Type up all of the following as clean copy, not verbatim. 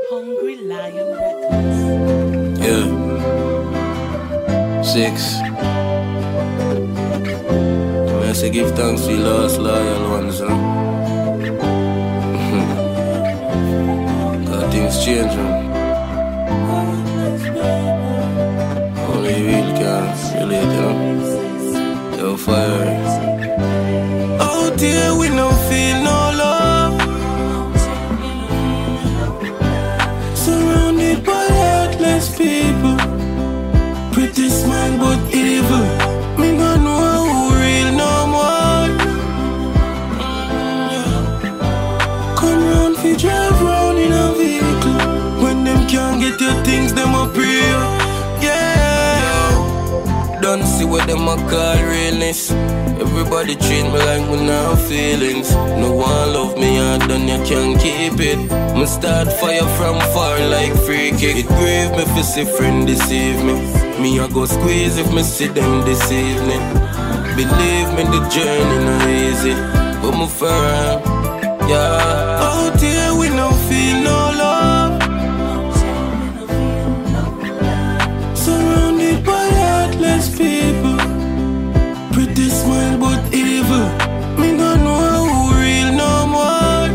Hungry Lion Records. Yeah. 6. I say give thanks to the lost loyal ones, huh? Got things changing. Only you really can relate, you know? Yo, fire. Out here we no feel no love. Surrounded by heartless people. Pretty smile but evil. Me no know who real no more. Come round fi drive round in a vehicle. When them can't get your things, them a pray. Yeah. Don't see what them a call realness. Everybody treat me like me no feelings. No one love me and done you can't keep it. Me start fire from far like free kick. It grieve me if see friend deceive me. Me I go squeeze if me see them this evening. Believe me the journey no easy, but me firm, yeah. Out here we no feel no love. Surrounded by heartless people. Pretty smile but evil. Me no know who real no more.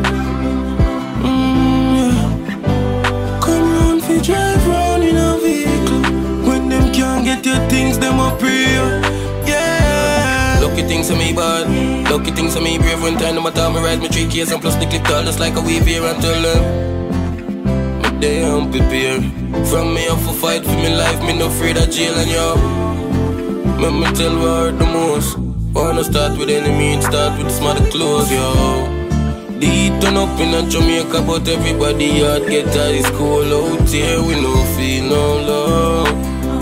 Yeah. Come round fi drive round in a vehicle. When them can't get your things, them a pray. Yeah. Lucky things to me bad. Lucky things to me brave. When time no matter me ride me 3 keys and plus the clip tall just like a weave here until me day I'm prepared. From me up for fight for me life. Me no afraid of jail and yo. Let me tell you what the most. Wanna start with enemy and start with smart clothes, yo. The heat turn up in a Jamaica, but everybody out get out is cold out here. We no feel no love.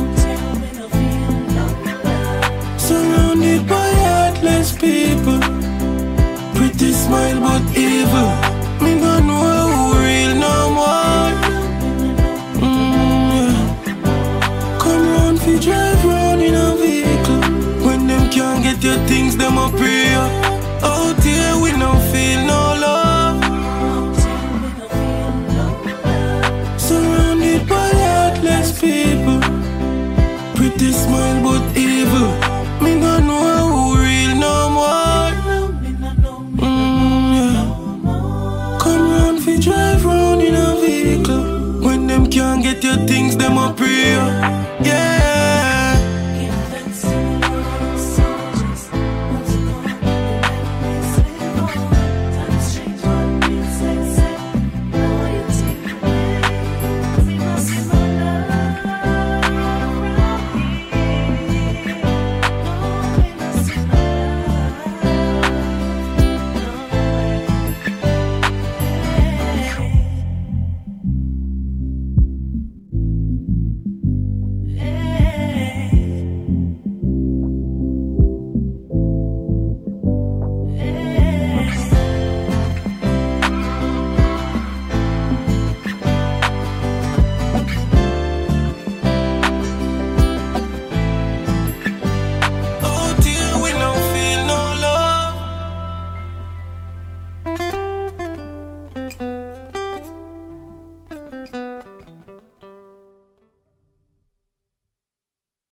Surrounded by heartless people. Pretty smile but evil. Me no know who real no more. Come round fi drive round in a vehicle. When them can't get your things, them a pray. Out here we no feel no love. Surrounded by heartless people. Pretty smile but evil. Me no know who real no more. Come round fi drive round in a vehicle. When them can't get your things, them a pray.